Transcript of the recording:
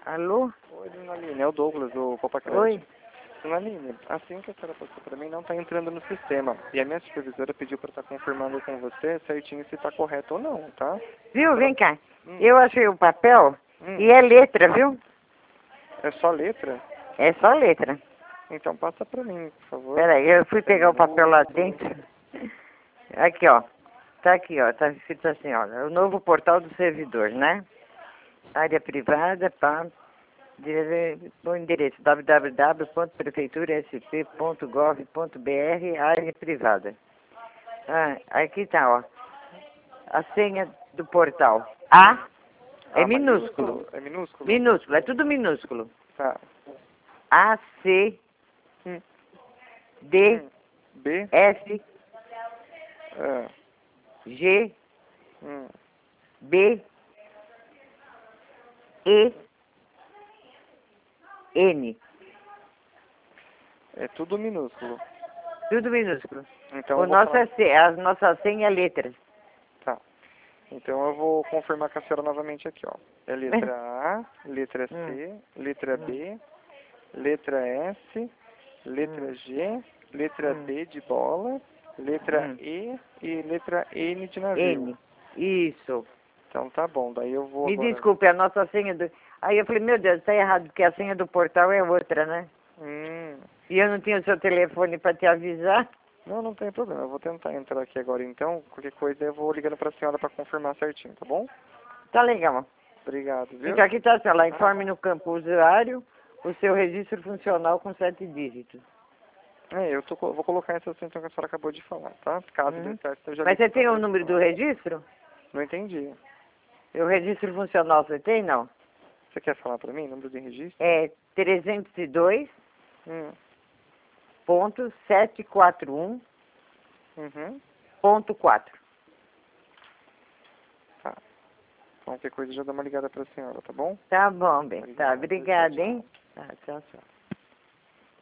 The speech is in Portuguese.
Alô? Oi, dona Aline, é o Douglas, do Copacrédito. Oi? Dona Aline, assim que a senhora passou para mim, não está entrando no sistema. E a minha supervisora pediu para estar confirmando com você certinho se está correto ou não, tá? Viu? Vem cá. Hum. Eu achei o papel e é letra, viu? É só letra? É só letra. Então passa para mim, por favor. Peraí, eu fui pegar o papel lá Minúsculo. dentro. Aqui, ó. Tá aqui, ó. Tá escrito assim, olha. O novo portal do servidor, né? Área privada, pá. O endereço www.prefeiturasp.gov.br, área privada. Ah, aqui tá, ó. A senha do portal. A é minúsculo. É minúsculo? Minúsculo, é tudo minúsculo. Tá. A, C, Hum. D, B? F, Ah. G, Hum. B, E, N. É tudo minúsculo. Tudo minúsculo. Então O eu vou nosso falar. é C, a nossa senha é letras. Tá. Então eu vou confirmar com a senhora novamente aqui, ó. É letra A, letra C, letra B, letra S, letra G, letra D de bola, letra E e letra N de navio. N. Isso. Então tá bom, daí eu vou Me agora... desculpe, a nossa senha do... Aí eu falei, meu Deus, tá errado, porque a senha do portal é outra, né? E eu não tinha o seu telefone para te avisar. Não, não tem problema. Eu vou tentar entrar aqui agora então. Qualquer coisa eu vou ligando pra senhora pra confirmar certinho, tá bom? Tá legal. Obrigado, viu? Então aqui tá assim, ó, lá, informe no campo usuário o seu registro funcional com 7 dígitos. Vou colocar essa situação que a senhora acabou de falar, tá? Caso dê certo, eu já Mas ligo você pra tem o você. número do registro? Não entendi. E o registro funcional você tem, não? Você quer falar pra mim, número de registro? É 302.741 Uhum. ponto 4. Tá. Então, qualquer coisa já dá uma ligada pra senhora, tá bom? Tá bom, bem. Tá, Obrigado. obrigada, Tchau, tchau. hein? Tá, tchau, tchau.